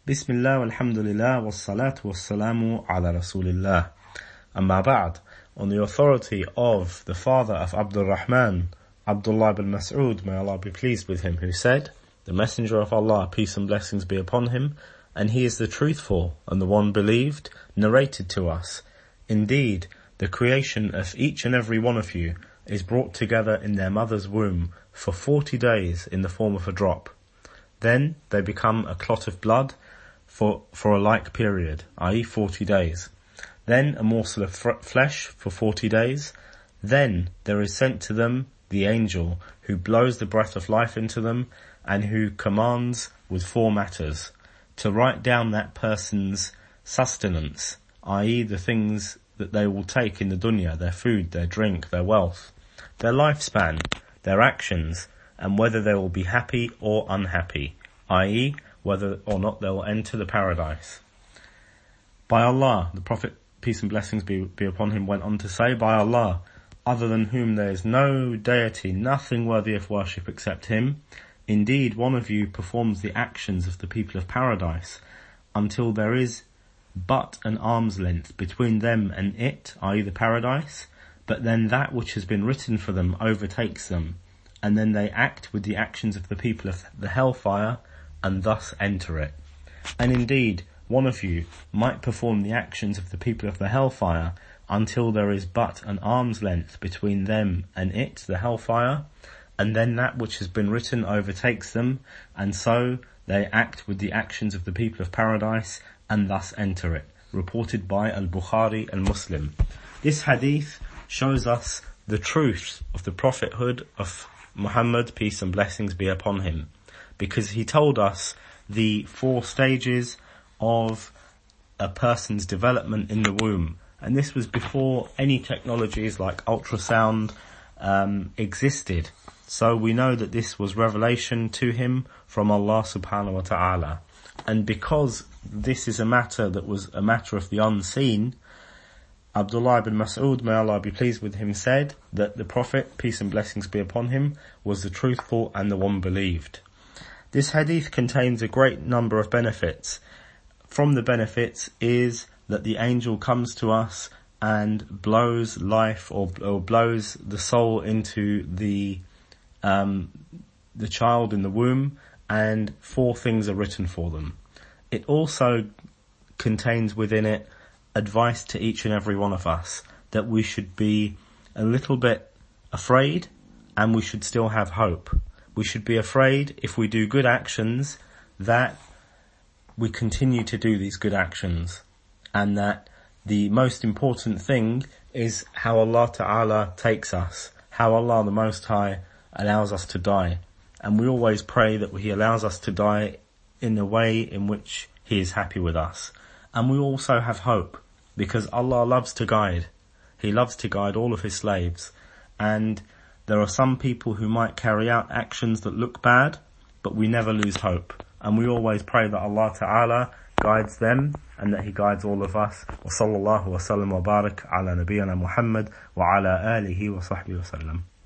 Bismillah, alhamdulillah, wassalatu wassalamu ala rasulillah. Amma ba'd. On the authority of the father of Abdul Rahman, Abdullah ibn Mas'ud, may Allah be pleased with him, who said, the Messenger of Allah, peace and blessings be upon him, and he is the truthful and the one believed, narrated to us. Indeed, the creation of each and every one of you is brought together in their mother's womb for 40 days in the form of a drop. Then they become a clot of blood for a like period, i.e. 40 days. Then a morsel of flesh for 40 days. Then there is sent to them the angel who blows the breath of life into them and who commands with 4 matters: to write down that person's sustenance, i.e. the things that they will take in the dunya, their food, their drink, their wealth, their lifespan, their actions, and whether they will be happy or unhappy, i.e. whether or not they will enter the paradise. By Allah, the Prophet, peace and blessings be upon him, went on to say, by Allah, other than whom there is no deity, nothing worthy of worship except him, indeed one of you performs the actions of the people of paradise until there is but an arm's length between them and it, i.e. the paradise, but then that which has been written for them overtakes them, and then they act with the actions of the people of the hellfire and thus enter it. And indeed, one of you might perform the actions of the people of the hellfire until there is but an arm's length between them and it, the hellfire, and then that which has been written overtakes them, and so they act with the actions of the people of paradise and thus enter it. Reported by Al-Bukhari and Muslim. This hadith shows us the truth of the prophethood of Muhammad, peace and blessings be upon him, because he told us the 4 stages of a person's development in the womb. And this was before any technologies like ultrasound existed. So we know that this was revelation to him from Allah subhanahu wa ta'ala. And because this is a matter that was a matter of the unseen, Abdullah ibn Mas'ud, may Allah be pleased with him, said that the Prophet, peace and blessings be upon him, was the truthful and the one believed. This hadith contains a great number of benefits. From the benefits is that the angel comes to us and blows life or blows the soul into the child in the womb, and 4 things are written for them. It also contains within it advice to each and every one of us that we should be a little bit afraid and we should still have hope. We should be afraid if we do good actions that we continue to do these good actions, and that the most important thing is how Allah Ta'ala takes us, how Allah the Most High allows us to die. And we always pray that He allows us to die in a way in which He is happy with us. And we also have hope, because Allah loves to guide. He loves to guide all of His slaves. And there are some people who might carry out actions that look bad, but we never lose hope. And we always pray that Allah Ta'ala guides them and that He guides all of us. Wa sallallahu wa sallam wa barak ala nabiyyina Muhammad wa ala alihi wa sahbihi wa sallam.